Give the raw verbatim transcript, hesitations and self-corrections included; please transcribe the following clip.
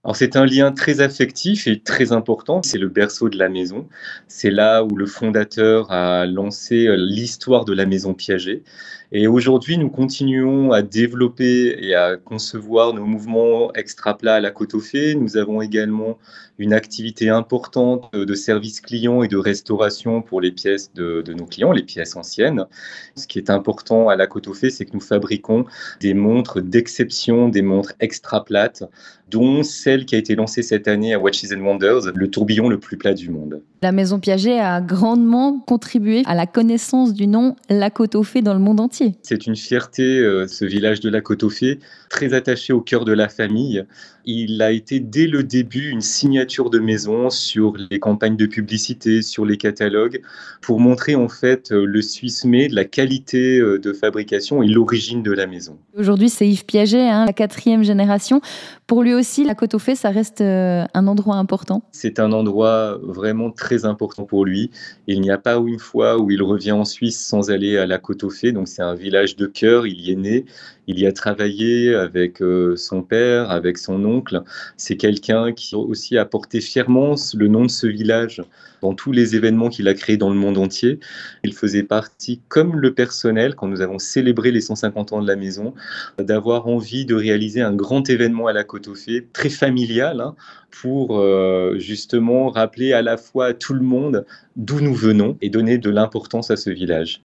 Alors c'est un lien très affectif et très important, c'est le berceau de la maison. C'est là où le fondateur a lancé, heu, l'histoire de la maison Piaget et aujourd'hui nous continuons à développer et à concevoir nos mouvements extra plats à la côte aux fées. Nous avons également une activité importante, heu, de service client et de restauration pour les pièces de de nos clients, les pièces anciennes. Ce qui est important à la côte aux fées, c'est que nous fabriquons des montres d'exception, des montres extra plates, dont celle qui a été lancée cette année à Watches and Wonders, le tourbillon le plus plat du monde. La maison Piaget a grandement contribué à la connaissance du nom La Côte aux Fées dans le monde entier. C'est une fierté, heu, ce village de la côte aux fées, très attaché au cœur de la famille. Il a été dès le début une signature de maison sur les campagnes de publicité, sur les catalogues, pour montrer en fait, heu, le Suisse made, la qualité, heu, de fabrication et l'origine de la maison. Aujourd'hui, c'est Yves Piaget, hein, la quatrième génération. Pour lui aussi, la Côte aux Fées, ça reste euh, un endroit important. C'est un endroit vraiment très important pour lui. Il n'y a pas une fois où il revient en Suisse sans aller à la côte aux fées, donc c'est un village de cœur, il y est né, il y a travaillé avec, heu, son père, avec son oncle. C'est quelqu'un qui aussi a porté fièrement ce le nom de ce village dans tous les événements qu'il a créés dans le monde entier. Il faisait partie, comme le personnel, quand nous avons célébré les cent cinquante ans de la maison, d'avoir envie de réaliser un grand événement à la côte aux fées, très familial, hein, pour, heu, justement rappeler à la fois à tout le monde d'où nous venons et donner de l'importance à ce village.